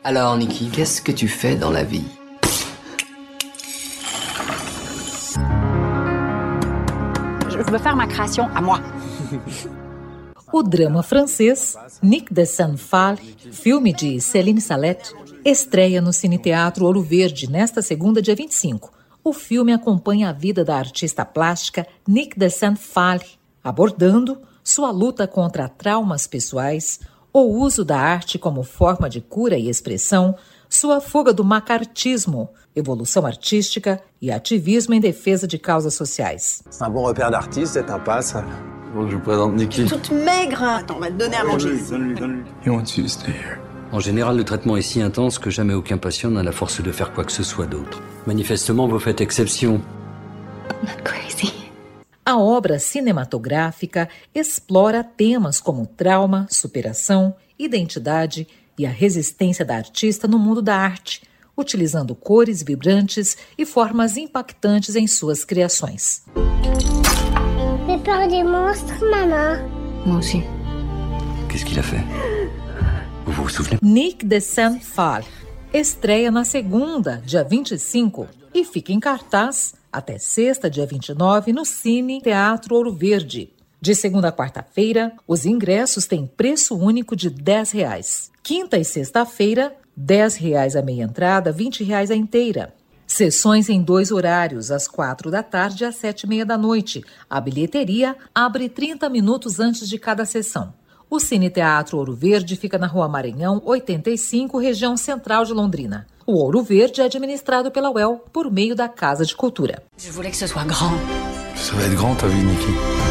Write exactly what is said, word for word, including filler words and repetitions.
Alors, Niki, qu'est-ce que tu fais dans la vie? Je veux faire ma création à moi. O drama francês Nick de Saint-Phal, filme de Céline Sallette, estreia no Cine Teatro Ouro Verde nesta segunda, dia vinte e cinco. O filme acompanha a vida da artista plástica Nick de Saint-Phal, abordando sua luta contra traumas pessoais, o uso da arte como forma de cura e expressão, sua fuga do macartismo, evolução artística e ativismo em defesa de causas sociais. Un bon repère d'artiste, c'est un pas, ça. Bon, je vous présente Niki. Toute maigre. Attends, on va te donner à manger. Donne-lui, donne-lui. He wants you to stay here. En général, le traitement est si intense que jamais aucun patient n'a la force de faire quoi que ce soit d'autre. Manifestement, vous faites exception. I'm not crazy. A obra cinematográfica explora temas como trauma, superação, identidade e a resistência da artista no mundo da arte, utilizando cores vibrantes e formas impactantes em suas criações. J'ai peur des monstres, maman. Moi aussi. Qu'est-ce qu'il a fait? Vous vous souvenez? Nick de Saint-Phal estreia na segunda, dia vinte e cinco, e fica em cartaz até sexta, dia vinte e nove, no Cine Teatro Ouro Verde. De segunda a quarta-feira, os ingressos têm preço único de dez reais. Quinta e sexta-feira, dez reais a meia entrada, vinte reais a inteira. Sessões em dois horários, às quatro da tarde e às sete e meia da noite. A bilheteria abre trinta minutos antes de cada sessão. O Cine Teatro Ouro Verde fica na Rua Maranhão, oitenta e cinco, região central de Londrina. O Ouro Verde é administrado pela U E L por meio da Casa de Cultura. Je voulais que ce soit grand. Ça va être grand ta vie, Niki.